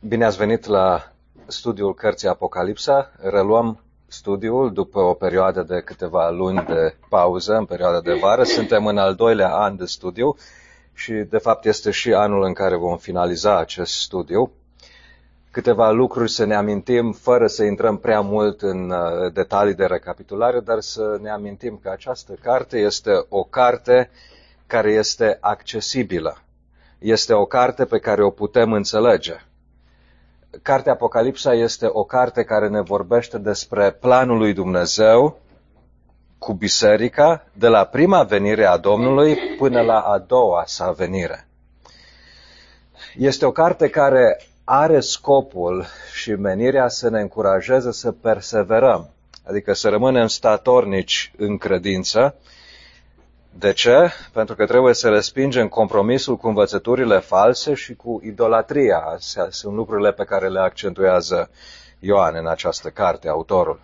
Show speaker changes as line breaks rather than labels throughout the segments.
Bine ați venit la studiul cărții Apocalipsa. Reluăm studiul după o perioadă de câteva luni de pauză, în perioada de vară. Suntem în al doilea an de studiu și, de fapt, este și anul în care vom finaliza acest studiu. Câteva lucruri să ne amintim, fără să intrăm prea mult în detalii de recapitulare, dar să ne amintim că această carte este o carte care este accesibilă. Este o carte pe care o putem înțelege. Cartea Apocalipsa este o carte care ne vorbește despre planul lui Dumnezeu cu biserica, de la prima venire a Domnului până la a doua sa venire. Este o carte care are scopul și menirea să ne încurajeze să perseverăm, adică să rămânem statornici în credință. De ce? Pentru că trebuie să respingem compromisul cu învățăturile false și cu idolatria. Astea sunt lucrurile pe care le accentuează Ioan în această carte, autorul.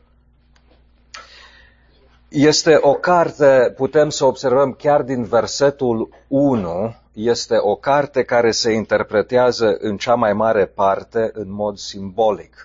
Este o carte, putem să observăm chiar din versetul 1, este o carte care se interpretează în cea mai mare parte în mod simbolic.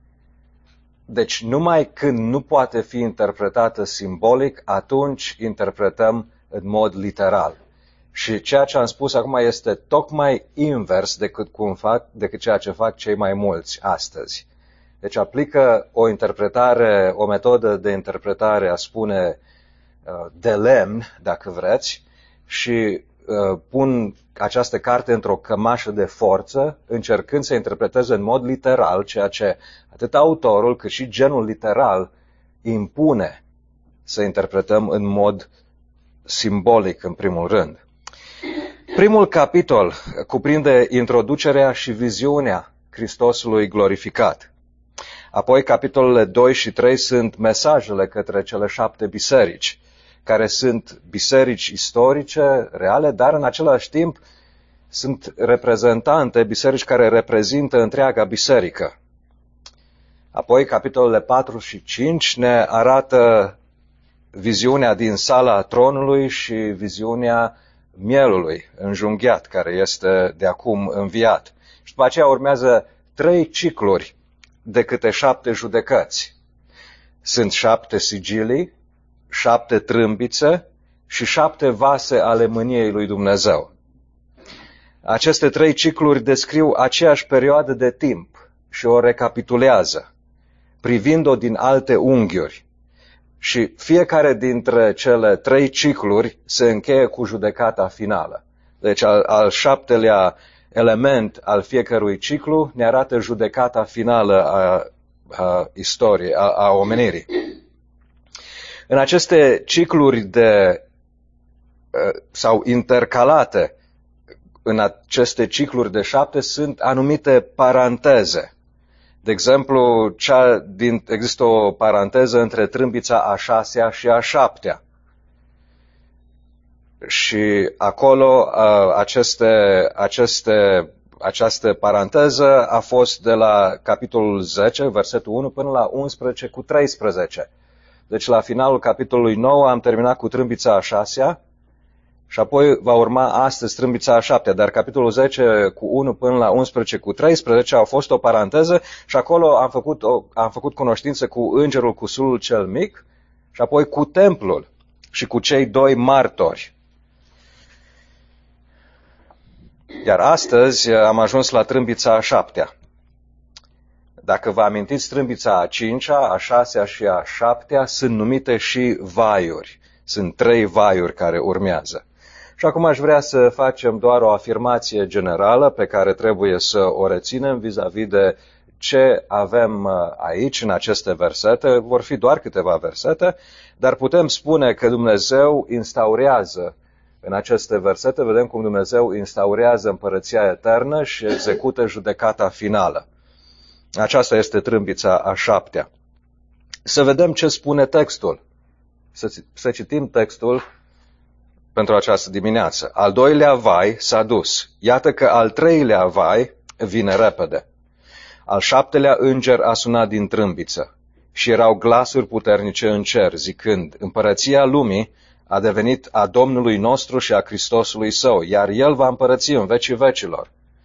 Deci numai când nu poate fi interpretată simbolic, atunci interpretăm în mod literal. Și ceea ce am spus acum este tocmai invers decât ceea ce fac cei mai mulți astăzi. Deci aplică o metodă de interpretare, a spune, de lemn, dacă vreți, și pun această carte într-o cămașă de forță, încercând să interpreteze în mod literal, ceea ce atât autorul cât și genul literal impune să interpretăm în mod simbolic, în primul rând. Primul capitol cuprinde introducerea și viziunea Hristosului glorificat. Apoi, capitolele 2 și 3 sunt mesajele către cele 7 biserici, care sunt biserici istorice, reale, dar în același timp sunt reprezentante, biserici care reprezintă întreaga biserică. Apoi, capitolele 4 și 5 ne arată viziunea din sala tronului și viziunea mielului înjunghiat, care este de acum înviat. Și după aceea urmează 3 cicluri de câte 7 judecăți. Sunt 7 sigilii, 7 trâmbițe și 7 vase ale mâniei lui Dumnezeu. Aceste 3 cicluri descriu aceeași perioadă de timp și o recapitulează, privind-o din alte unghiuri. Și fiecare dintre cele 3 cicluri se încheie cu judecata finală. Deci al 7-lea element al fiecărui ciclu ne arată judecata finală a istoriei, a omenirii. În aceste cicluri sau intercalate în aceste cicluri de 7 sunt anumite paranteze. De exemplu, există o paranteză între trâmbița a 6-a și a 7-a. Și acolo această paranteză a fost de la capitolul 10, versetul 1, până la 11 cu 13. Deci la finalul capitolului 9 am terminat cu trâmbița a 6-a și apoi va urma astăzi trâmbița a 7-a, dar capitolul 10 cu 1 până la 11 cu 13 a fost o paranteză și acolo am făcut cunoștință cu îngerul cu sulul cel mic și apoi cu templul și cu cei 2 martori. Iar astăzi am ajuns la trâmbița a 7-a. Dacă vă amintiți, trâmbița a 5-a, a 6-a și a 7-a sunt numite și vaiuri. Sunt 3 vaiuri care urmează. Și acum aș vrea să facem doar o afirmație generală pe care trebuie să o reținem vis-a-vis de ce avem aici în aceste versete. Vor fi doar câteva versete, dar putem spune că Dumnezeu instaurează în aceste versete, vedem cum Dumnezeu instaurează împărăția eternă și execută judecata finală. Aceasta este trâmbița a 7-a. Să vedem ce spune textul. Să citim textul pentru această dimineață. Al 2-lea vai s-a dus. Iată că al 3-lea vai vine repede. Al 7-lea înger a sunat din trâmbiță și erau glasuri puternice în cer, zicând: împărăția lumii a devenit a Domnului nostru și a Hristosului său, iar El va împărăți în vecii vecilor.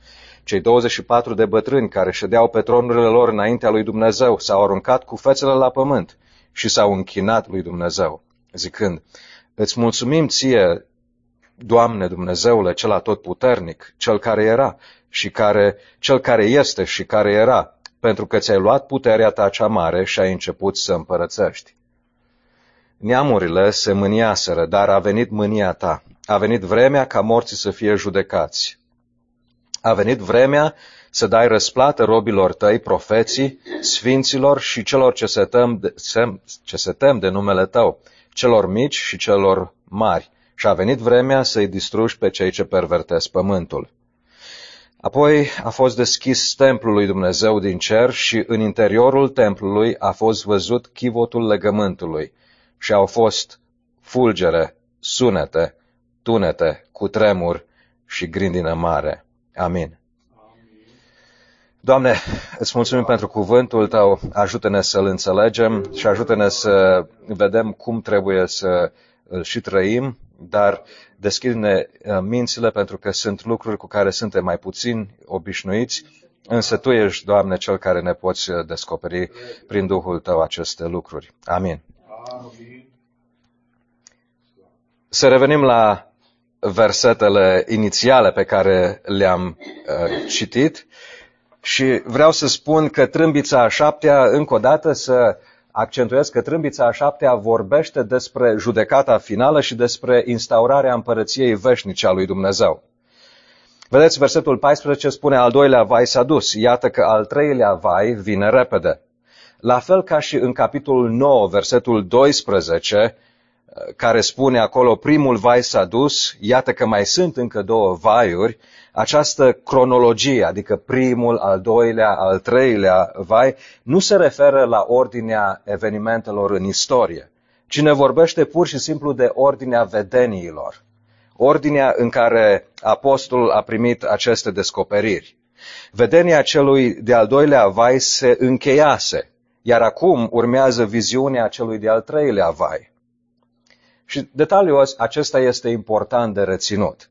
Cei 24 de bătrâni care ședeau pe tronurile lor înaintea lui Dumnezeu s-au aruncat cu fețele la pământ și s-au închinat lui Dumnezeu, zicând: Îți mulțumim ție, Doamne Dumnezeule, cel atotputernic, cel care era și cel care este și care era, pentru că ți-ai luat puterea ta cea mare și ai început să împărățești. Neamurile se mâniaseră, dar a venit mânia ta. A venit vremea ca morții să fie judecați. A venit vremea să dai răsplată robilor tăi, profeții, sfinților și celor ce se tem de numele tău, celor mici și celor mari. Și a venit vremea să-i distrugi pe cei ce pervertesc pământul. Apoi a fost deschis templul lui Dumnezeu din cer și în interiorul templului a fost văzut chivotul legământului și au fost fulgere, sunete, tunete, cutremur și grindină mare. Amin. Doamne, îți mulțumim pentru cuvântul Tău, ajută-ne să-l înțelegem și ajută-ne să vedem cum trebuie să îl și trăim, dar deschide-ne mințile pentru că sunt lucruri cu care suntem mai puțin obișnuiți, însă Tu ești, Doamne, Cel care ne poți descoperi prin Duhul Tău aceste lucruri. Amin. Să revenim la versetele inițiale pe care le-am citit și vreau să spun că trâmbița a șaptea, încă o dată să accentuez că trâmbița a șaptea vorbește despre judecata finală și despre instaurarea împărăției veșnice a lui Dumnezeu. Vedeți, versetul 14 spune: al doilea vai s-a dus, iată că al treilea vai vine repede. La fel ca și în capitolul 9, versetul 12, care spune acolo: primul vai s-a dus, iată că mai sunt încă două vaiuri, această cronologie, adică primul, al doilea, al treilea vai, nu se referă la ordinea evenimentelor în istorie, ci ne vorbește pur și simplu de ordinea vedeniilor, ordinea în care apostolul a primit aceste descoperiri. Vedenia celui de-al doilea vai se încheiase, iar acum urmează viziunea celui de-al treilea vai. Și detaliul acesta este important de reținut.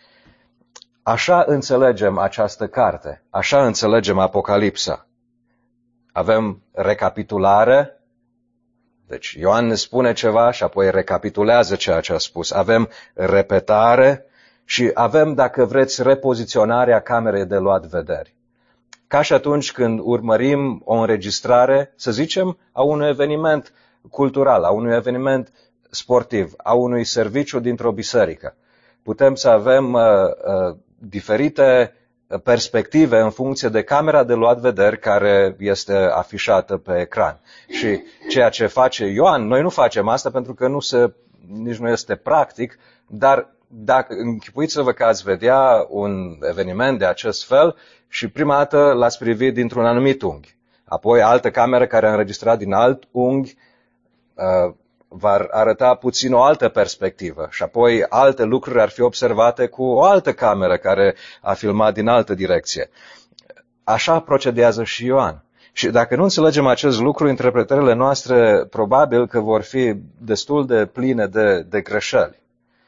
Așa înțelegem această carte, așa înțelegem Apocalipsa. Avem recapitulare, deci Ioan ne spune ceva și apoi recapitulează ceea ce a spus. Avem repetare și avem, dacă vreți, repoziționarea camerei de luat vederi. Ca și atunci când urmărim o înregistrare, să zicem, a unui eveniment cultural, a unui eveniment sportiv, a unui serviciu dintr-o biserică. Putem să avem diferite perspective în funcție de camera de luat vederi care este afișată pe ecran. Și ceea ce face Ioan, noi nu facem asta pentru că nici nu este practic, dar dacă închipuiți-vă că ați vedea un eveniment de acest fel și prima dată l-ați privit dintr-un anumit unghi. Apoi altă cameră care a înregistrat din alt unghi va arăta puțin o altă perspectivă și apoi alte lucruri ar fi observate cu o altă cameră care a filmat din altă direcție. Așa procedează și Ioan. Și dacă nu înțelegem acest lucru, interpretările noastre probabil că vor fi destul de pline de greșeli.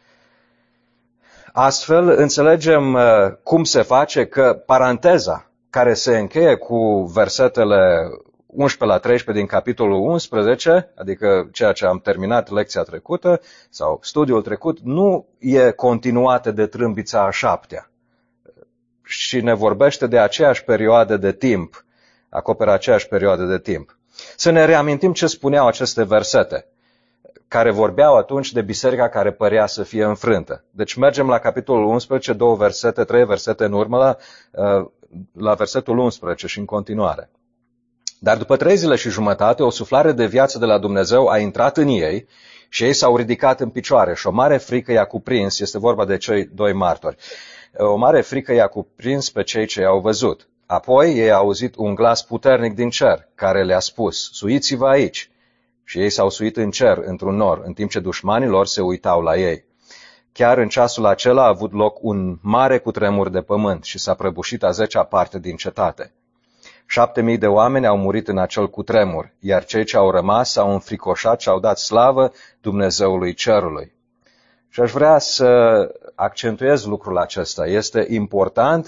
Astfel, înțelegem cum se face că paranteza care se încheie cu versetele 11 la 13 din capitolul 11, adică ceea ce am terminat lecția trecută sau studiul trecut, nu e continuată de trâmbița a șaptea și ne vorbește de aceeași perioadă de timp, acoperă aceeași perioadă de timp. Să ne reamintim ce spuneau aceste versete, care vorbeau atunci de biserica care părea să fie înfrântă. Deci mergem la capitolul 11, 2 versete, 3 versete în urmă, la versetul 11 și în continuare. Dar după 3 zile și jumătate, o suflare de viață de la Dumnezeu a intrat în ei și ei s-au ridicat în picioare și o mare frică i-a cuprins, este vorba de cei 2 martori, o mare frică i-a cuprins pe cei ce i-au văzut. Apoi ei au auzit un glas puternic din cer care le-a spus: suiți-vă aici. Și ei s-au suit în cer, într-un nor, în timp ce dușmanii lor se uitau la ei. Chiar în ceasul acela a avut loc un mare cutremur de pământ și s-a prăbușit a 10-a parte din cetate. 7.000 de oameni au murit în acel cutremur, iar cei ce au rămas s-au înfricoșat și au dat slavă Dumnezeului cerului. Și aș vrea să accentuez lucrul acesta. Este important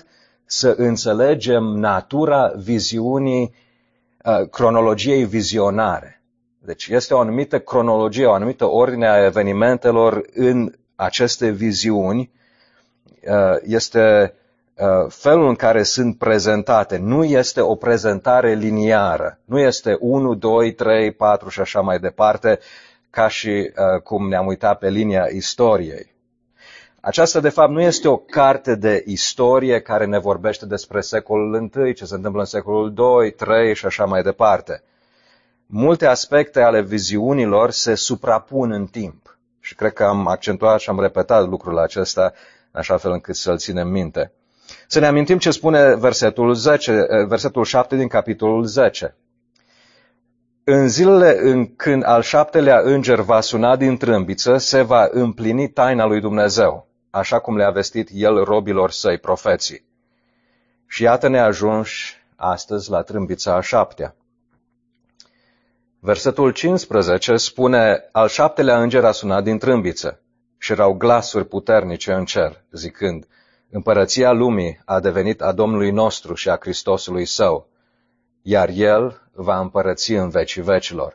să înțelegem natura viziunii, cronologiei vizionare. Deci este o anumită cronologie, o anumită ordine a evenimentelor în aceste viziuni, este felul în care sunt prezentate. Nu este o prezentare liniară, nu este 1, 2, 3, 4 și așa mai departe, ca și cum ne-am uitat pe linia istoriei. Aceasta, de fapt, nu este o carte de istorie care ne vorbește despre secolul I, ce se întâmplă în secolul II, III și așa mai departe. Multe aspecte ale viziunilor se suprapun în timp. Și cred că am accentuat și am repetat lucrul acesta în așa fel încât să-l ținem minte. Să ne amintim ce spune versetul 7 din capitolul 10. În zilele când al 7-lea înger va suna din trâmbiță, se va împlini taina lui Dumnezeu, așa cum le-a vestit el robilor săi, profeții. Și iată ne ajungi astăzi la trâmbița a 7-a. Versetul 15 spune, al 7-lea înger a sunat din trâmbiță și erau glasuri puternice în cer, zicând, împărăția lumii a devenit a Domnului nostru și a Hristosului său, iar el va împărăți în vecii vecilor.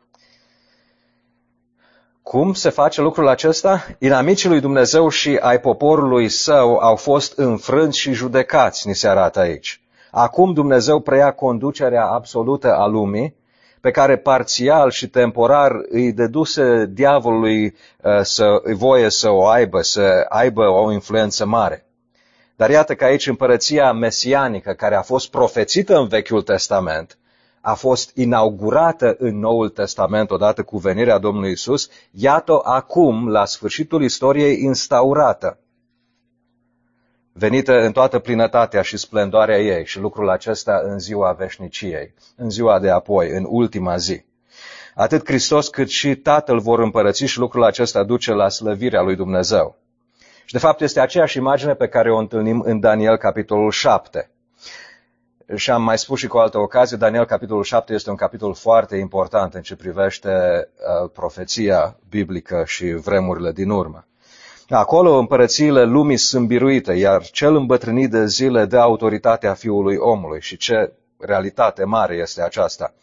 Cum se face lucrul acesta? Inamicii lui Dumnezeu și ai poporului său au fost înfrânți și judecați, ni se arată aici. Acum Dumnezeu preia conducerea absolută a lumii, pe care parțial și temporar îi deduse diavolului voie să o aibă, să aibă o influență mare. Dar iată că aici împărăția mesianică, care a fost profețită în Vechiul Testament, a fost inaugurată în Noul Testament odată cu venirea Domnului Iisus, iată acum, la sfârșitul istoriei, instaurată, venită în toată plinătatea și splendoarea ei, și lucrul acesta în ziua veșniciei, în ziua de apoi, în ultima zi. Atât Hristos cât și Tatăl vor împărăți și lucrul acesta duce la slăvirea lui Dumnezeu. Și de fapt este aceeași imagine pe care o întâlnim în Daniel capitolul 7. Și am mai spus și cu o altă ocazie, Daniel capitolul 7 este un capitol foarte important în ce privește profeția biblică și vremurile din urmă. Acolo împărățiile lumii sunt biruite, iar cel îmbătrânit de zile dă autoritatea Fiului omului. Și ce realitate mare este aceasta.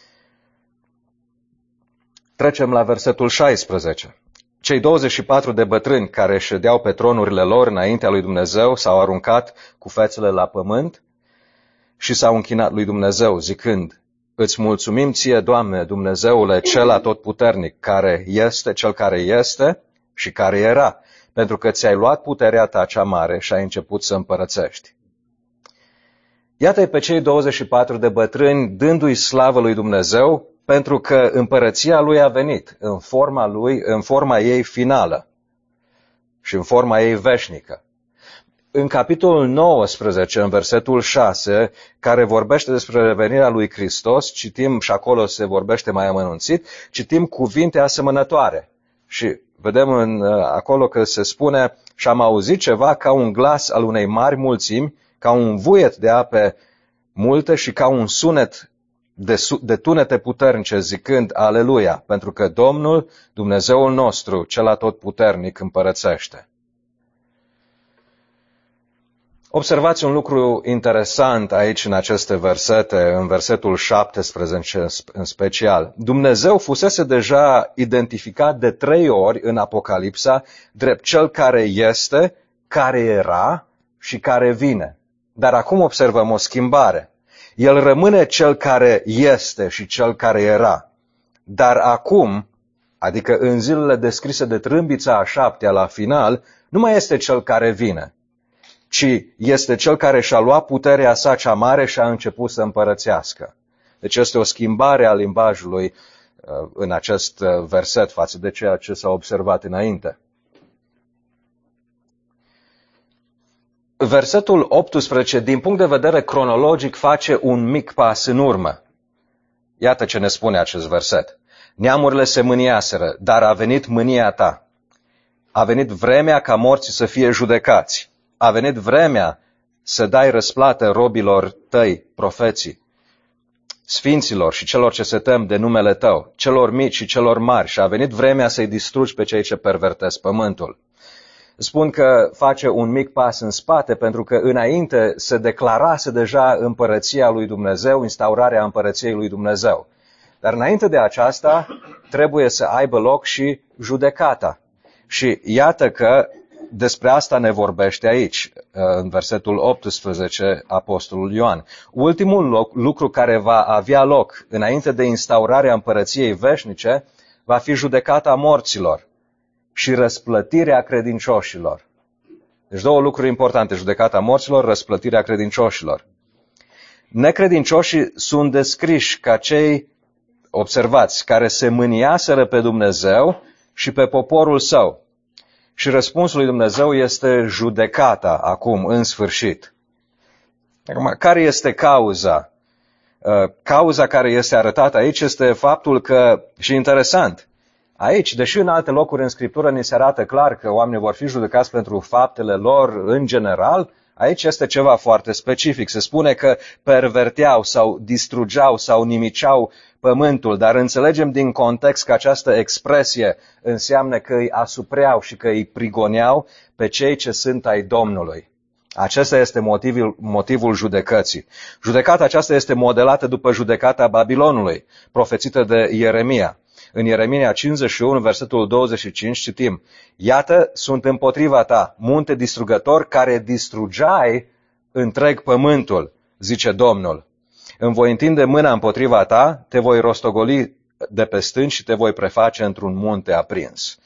Trecem la versetul 16. Cei 24 de bătrâni care ședeau pe tronurile lor înaintea lui Dumnezeu s-au aruncat cu fețele la pământ și s-au închinat lui Dumnezeu, zicând, îți mulțumim ție, Doamne, Dumnezeule, cel atotputernic, care este, cel care este și care era, pentru că ți-ai luat puterea ta cea mare și ai început să împărățești. Iată-i pe cei 24 de bătrâni dându-i slavă lui Dumnezeu, pentru că împărăția lui a venit în forma ei finală și în forma ei veșnică. În capitolul 19, în versetul 6, care vorbește despre revenirea lui Hristos, citim, și acolo se vorbește mai amănunțit, citim cuvinte asemănătoare. Și vedem acolo că se spune, și am auzit ceva ca un glas al unei mari mulțimi, ca un vuiet de ape multe și ca un sunet de tunete puternice, zicând, Aleluia, pentru că Domnul, Dumnezeul nostru, cel atotputernic, împărățește. Observați un lucru interesant aici în aceste versete, în versetul 17 în special. Dumnezeu fusese deja identificat de 3 ori în Apocalipsa drept cel care este, care era și care vine. Dar acum observăm o schimbare. El rămâne cel care este și cel care era. Dar acum, adică în zilele descrise de trâmbița a 7-a la final, nu mai este cel care vine, ci este cel care și-a luat puterea sa cea mare și a început să împărățească. Deci este o schimbare a limbajului în acest verset față de ceea ce s-a observat înainte. Versetul 18, din punct de vedere cronologic, face un mic pas în urmă. Iată ce ne spune acest verset. Neamurile se mâniaseră, dar a venit mânia ta. A venit vremea ca morții să fie judecați. A venit vremea să dai răsplată robilor tăi, profeții, sfinților și celor ce se tem de numele tău, celor mici și celor mari, și a venit vremea să-i distrugi pe cei ce pervertesc pământul. Spun că face un mic pas în spate pentru că înainte se declarase deja împărăția lui Dumnezeu, instaurarea împărăției lui Dumnezeu. Dar înainte de aceasta trebuie să aibă loc și judecata. Și iată că despre asta ne vorbește aici, în versetul 18, Apostolul Ioan. Ultimul lucru care va avea loc înainte de instaurarea împărăției veșnice va fi judecata morților și răsplătirea credincioșilor. Deci două lucruri importante, judecata morților, răsplătirea credincioșilor. Necredincioșii sunt descriși ca cei, observați, care se mâniaseră pe Dumnezeu și pe poporul său. Și răspunsul lui Dumnezeu este judecata acum, în sfârșit. Acum, care este cauza? Cauza care este arătată aici este faptul că, și interesant, aici, deși în alte locuri în Scriptură ni se arată clar că oamenii vor fi judecați pentru faptele lor în general, aici este ceva foarte specific. Se spune că perverteau sau distrugeau sau nimiceau pământul, dar înțelegem din context că această expresie înseamnă că îi asupreau și că îi prigoneau pe cei ce sunt ai Domnului. Acesta este motivul judecății. Judecata aceasta este modelată după judecata Babilonului, profețită de Ieremia. În Ieremia 51, versetul 25, citim: Iată, sunt împotriva ta, munte distrugător, care distrugeai întreg pământul, zice Domnul. Îmi voi întinde mâna împotriva ta, te voi rostogoli de pe stânci și te voi preface într-un munte aprins.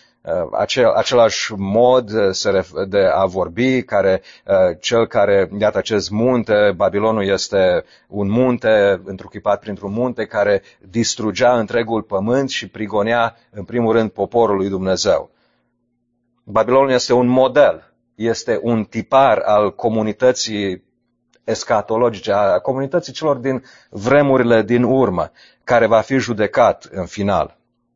Același mod de a vorbi, cel care, iată, acest munte, Babilonul este un munte, întruchipat printr-un munte, care distrugea întregul pământ și prigonea, în primul rând, poporul lui Dumnezeu. Babilonul este un model, este un tipar al comunității eschatologice, a comunității celor din vremurile din urmă, care va fi judecat în final.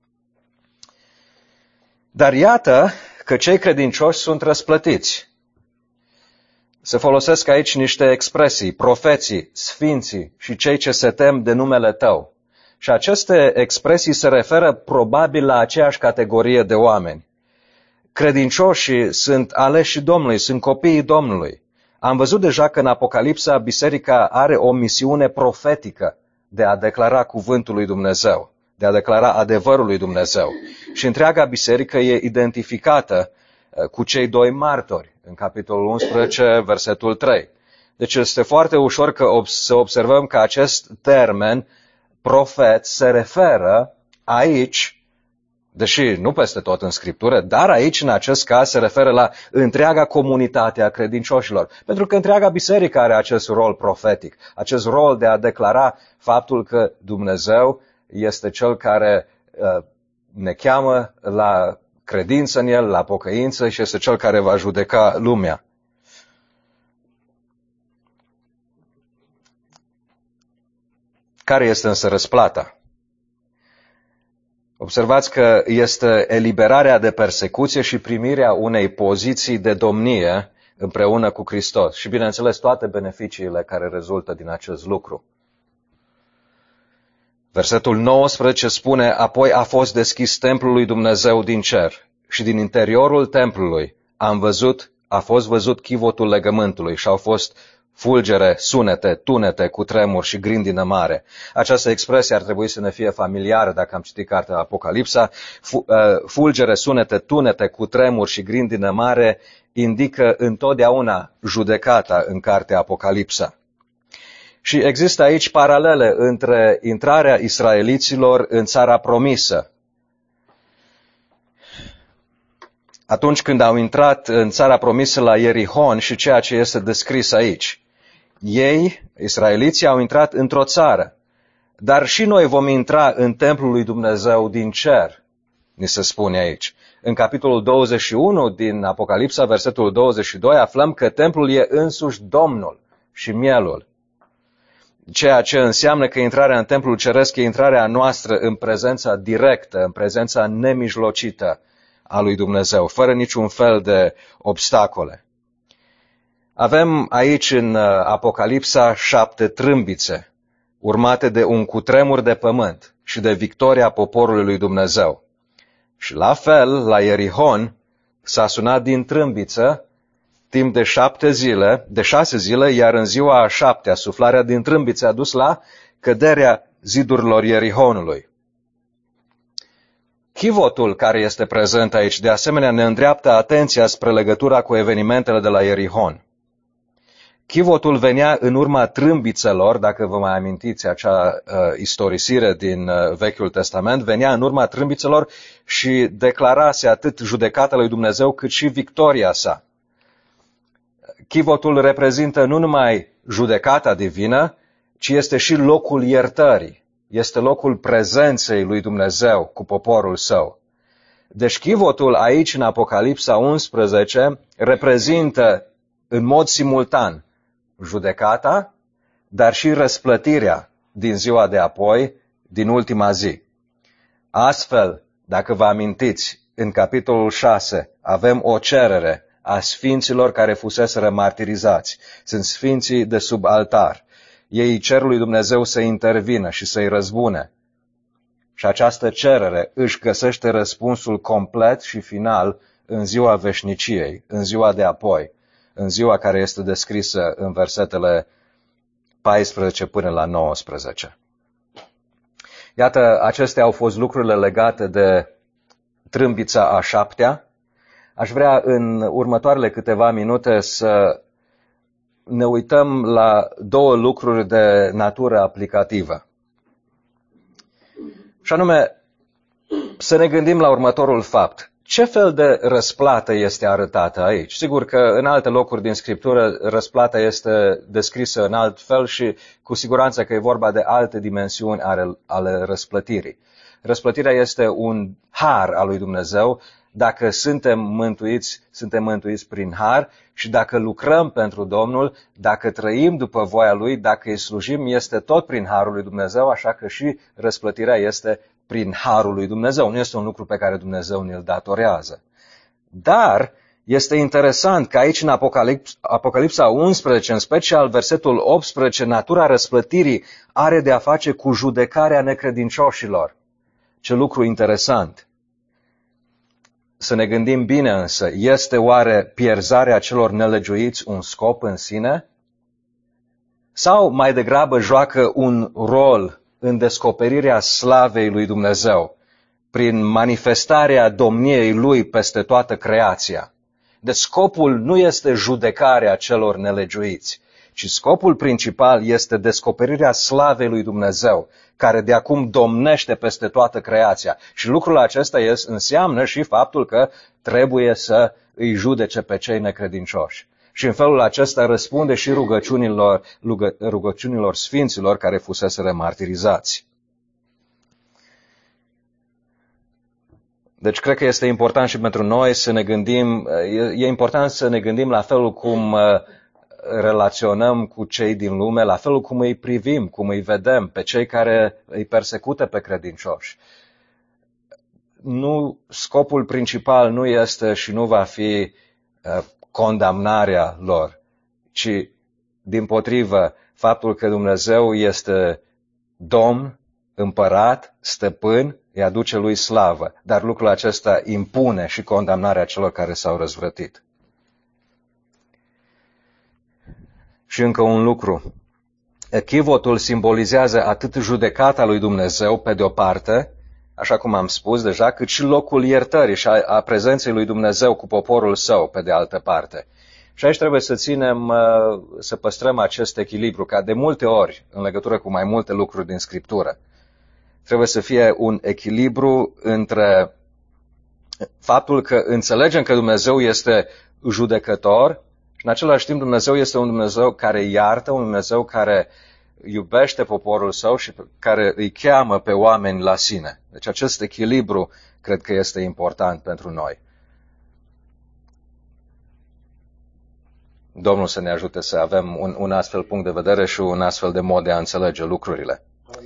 Dar iată că cei credincioși sunt răsplătiți. Se folosesc aici niște expresii, profeții, sfinții și cei ce se tem de numele tău. Și aceste expresii se referă probabil la aceeași categorie de oameni. Credincioșii sunt aleși Domnului, sunt copiii Domnului. Am văzut deja că în Apocalipsa biserica are o misiune profetică de a declara cuvântul lui Dumnezeu, de a declara adevărul lui Dumnezeu. Și întreaga biserică e identificată cu cei doi martori, în capitolul 11, versetul 3. Deci este foarte ușor să observăm că acest termen, profet, se referă aici, deși nu peste tot în Scriptură, dar aici, în acest caz, se referă la întreaga comunitate a credincioșilor. Pentru că întreaga biserică are acest rol profetic, acest rol de a declara faptul că Dumnezeu este Cel care ne cheamă la credință în El, la pocăință și este Cel care va judeca lumea. Care este însă răsplata? Observați că este eliberarea de persecuție și primirea unei poziții de domnie împreună cu Hristos. Și bineînțeles toate beneficiile care rezultă din acest lucru. Versetul 19 spune: apoi a fost deschis templul lui Dumnezeu din cer și din interiorul templului a fost văzut chivotul legământului și au fost fulgere, sunete, tunete, cutremur și grindină mare. Această expresie ar trebui să ne fie familiară dacă am citit cartea Apocalipsa. Fulgere, sunete, tunete, cutremur și grindină mare indică întotdeauna judecata în cartea Apocalipsa. Și există aici paralele între intrarea israeliților în țara promisă. Atunci când au intrat în țara promisă la Ierihon și ceea ce este descris aici. Ei, israeliții, au intrat într-o țară. Dar și noi vom intra în templul lui Dumnezeu din cer, ni se spune aici. În capitolul 21 din Apocalipsa, versetul 22, aflăm că templul e însuși Domnul și mielul. Ceea ce înseamnă că intrarea în templul ceresc e intrarea noastră în prezența directă, în prezența nemijlocită a lui Dumnezeu, fără niciun fel de obstacole. Avem aici în Apocalipsa 7 trâmbițe, urmate de un cutremur de pământ și de victoria poporului lui Dumnezeu. Și la fel, la Ierihon, S-a sunat din trâmbiță timp de 6 zile, iar în ziua a 7-a suflarea din trâmbiță a dus la căderea zidurilor Ierihonului. Chivotul care este prezent aici, de asemenea, ne îndreaptă atenția spre legătura cu evenimentele de la Ierihon. Chivotul venea în urma trâmbițelor, dacă vă mai amintiți acea istorisire din Vechiul Testament, venea în urma trâmbițelor și declarase atât judecata lui Dumnezeu cât și victoria sa. Chivotul reprezintă nu numai judecata divină, ci este și locul iertării. Este locul prezenței lui Dumnezeu cu poporul său. Deci chivotul aici în Apocalipsa 11 reprezintă în mod simultan judecata, dar și răsplătirea din ziua de apoi, din ultima zi. Astfel, dacă vă amintiți, în capitolul 6 avem o cerere a sfinților care fuseseră martirizați. Sunt sfinții de sub altar. Ei cer lui Dumnezeu să intervină și să-i răzbune. Și această cerere își găsește răspunsul complet și final în ziua veșniciei, în ziua de apoi, în ziua care este descrisă în versetele 14 până la 19. Iată, acestea au fost lucrurile legate de trâmbița a 7-a. Aș vrea în următoarele câteva minute să ne uităm la două lucruri de natură aplicativă. Și anume, să ne gândim la următorul fapt. Ce fel de răsplată este arătată aici? Sigur că în alte locuri din Scriptură răsplata este descrisă în alt fel și cu siguranță că e vorba de alte dimensiuni ale răsplătirii. Răsplătirea este un har al lui Dumnezeu. Dacă suntem mântuiți prin har și dacă lucrăm pentru Domnul, dacă trăim după voia Lui, dacă îi slujim, este tot prin harul lui Dumnezeu, așa că și răsplătirea este prin harul lui Dumnezeu. Nu este un lucru pe care Dumnezeu ne-l datorează. Dar este interesant că aici în Apocalipsa 11, în special versetul 18, natura răsplătirii are de a face cu judecarea necredincioșilor. Ce lucru interesant! Să ne gândim bine însă, este oare pierzarea celor nelegiuiți un scop în sine? Sau mai degrabă joacă un rol în descoperirea slavei lui Dumnezeu, prin manifestarea domniei Lui peste toată creația? Deci scopul nu este judecarea celor nelegiuiți, ci scopul principal este descoperirea slavei lui Dumnezeu, care de acum domnește peste toată creația. Și lucrul acesta înseamnă și faptul că trebuie să îi judece pe cei necredincioși. Și în felul acesta răspunde și rugăciunilor sfinților care fuseseră martirizați. Deci cred că este important și pentru noi să ne gândim, e important să ne gândim la felul cum relaționăm cu cei din lume, la felul cum îi privim, cum îi vedem, pe cei care îi persecută pe credincioși. Scopul principal nu este și nu va fi condamnarea lor, ci dimpotrivă faptul că Dumnezeu este Domn, împărat, stăpân, îi aduce lui slavă, dar lucrul acesta impune și condamnarea celor care s-au răzvrătit. Și încă un lucru. Chivotul simbolizează atât judecata lui Dumnezeu pe de o parte, așa cum am spus deja, cât și locul iertării și a prezenței lui Dumnezeu cu poporul său pe de altă parte. Și aici trebuie să păstrăm acest echilibru, ca de multe ori, în legătură cu mai multe lucruri din Scriptură. Trebuie să fie un echilibru între faptul că înțelegem că Dumnezeu este judecător și în același timp Dumnezeu este un Dumnezeu care iartă, un Dumnezeu care iubește poporul său și care îi cheamă pe oameni la sine. Deci acest echilibru cred că este important pentru noi. Domnul să ne ajute să avem un astfel punct de vedere și un astfel de mod de a înțelege lucrurile.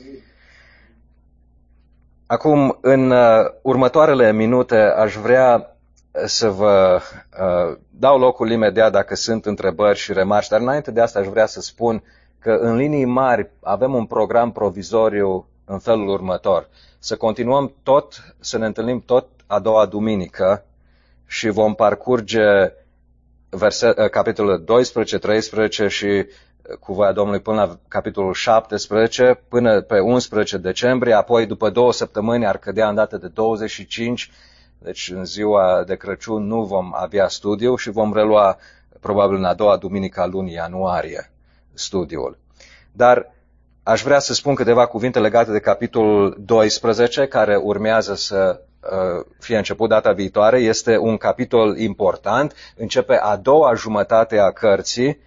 Acum, în următoarele minute, aș vrea să vă dau locul imediat dacă sunt întrebări și remarci, dar înainte de asta aș vrea să spun că în linii mari avem un program provizoriu în felul următor. Să continuăm să ne întâlnim tot a doua duminică și vom parcurge capitolul 12, 13 și cu voia Domnului până la capitolul 17, până pe 11 decembrie, apoi după 2 săptămâni ar cădea în data de 25, deci în ziua de Crăciun nu vom avea studiu și vom relua probabil în a doua duminică a lunii ianuarie studiul. Dar aș vrea să spun câteva cuvinte legate de capitolul 12, care urmează să fie început data viitoare. Este un capitol important, începe a doua jumătate a cărții,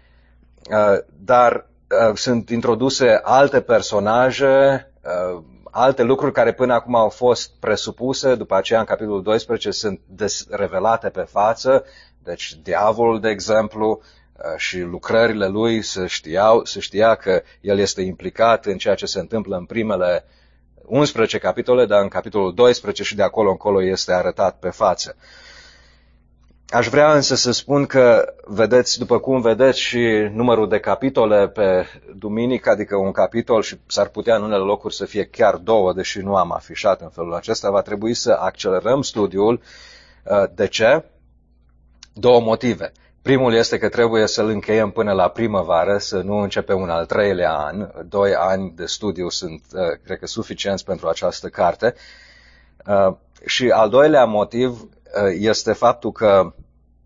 dar sunt introduse alte personaje, alte lucruri care până acum au fost presupuse, după aceea în capitolul 12 sunt revelate pe față, deci diavolul, de exemplu, și lucrările lui se știa că el este implicat în ceea ce se întâmplă în primele 11 capitole, dar în capitolul 12 și de acolo încolo este arătat pe față. Aș vrea însă să spun că, vedeți, după cum vedeți și numărul de capitole pe duminică, adică un capitol și s-ar putea în unele locuri să fie chiar 2, deși nu am afișat în felul acesta, va trebui să accelerăm studiul. De ce? 2 motive. Primul este că trebuie să-l încheiem până la primăvară, să nu începem un al 3-lea an. 2 ani de studiu sunt, cred că, suficienți pentru această carte. Și al doilea motiv este faptul că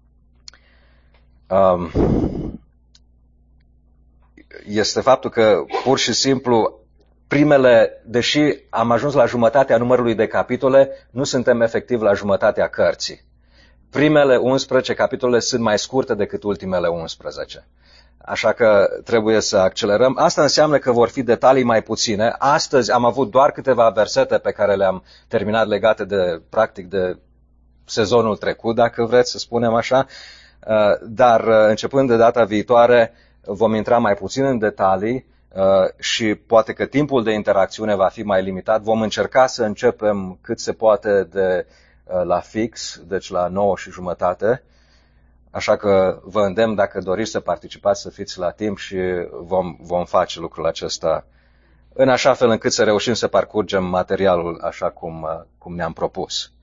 pur și simplu deși am ajuns la jumătatea numărului de capitole, nu suntem efectiv la jumătatea cărții. Primele 11 capitole sunt mai scurte decât ultimele 11. Așa că trebuie să accelerăm. Asta înseamnă că vor fi detalii mai puține. Astăzi am avut doar câteva versete pe care le-am terminat legate de, practic, de sezonul trecut, dacă vreți să spunem așa. Dar începând de data viitoare vom intra mai puțin în detalii și poate că timpul de interacțiune va fi mai limitat. Vom încerca să începem cât se poate de la fix, deci la 9:30. Așa că vă îndemn, dacă doriți să participați, să fiți la timp și vom face lucrul acesta în așa fel încât să reușim să parcurgem materialul așa cum ne-am propus.